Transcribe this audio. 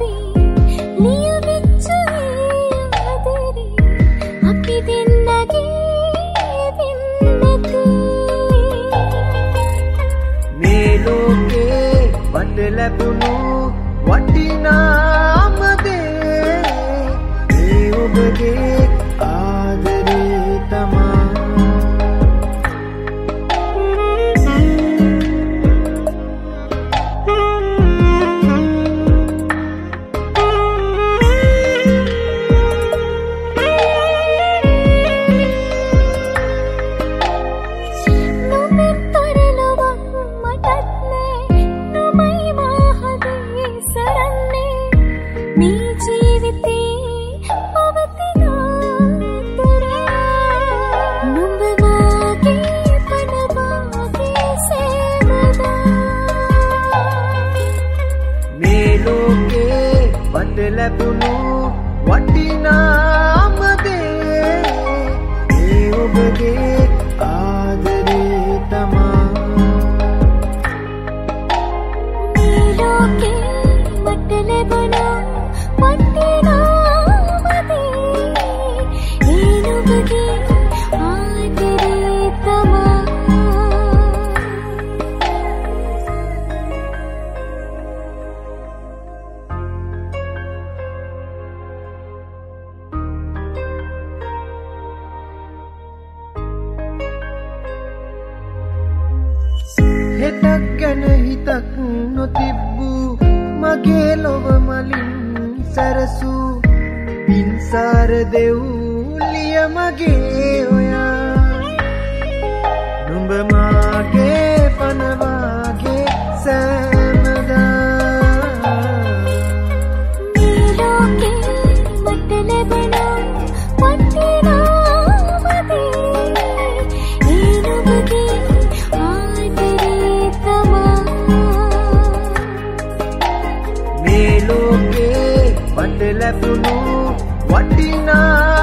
ලැබුණු වටිනාම දේ ඒ ඔබගේ ආදරේ තමා ලැබුණු වටිනාම දේ ඒ ඔබගේ ආදරේ තමා මේ ලෝකේ මට ලැබුණු වටිනාම දේ ඒ ඔබගේ ආදරේ තමා හෙටක් ගැන හිතක් නොතිබ්බූ මගේ ලොව මලින් සැරසූ පින්සාර දෙව්ලිය මගේ ඔයා නුඹ මාගේ පනවාගේ සෑමදා මේ ලෝකේ මට ලැබුණු වටිනාම දේ ඒ ඔබගේ ලැබුණු වටිනා